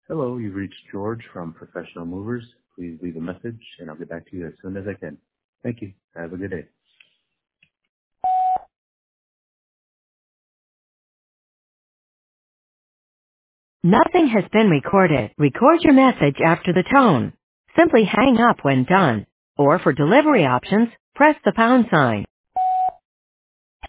Hello, you've reached George from Professional Movers. Please leave a message and I'll get back to you as soon as I can. Thank you. Have a good day. Nothing has been recorded. Record your message after the tone. Simply hang up when done. Or for delivery options, press the pound sign.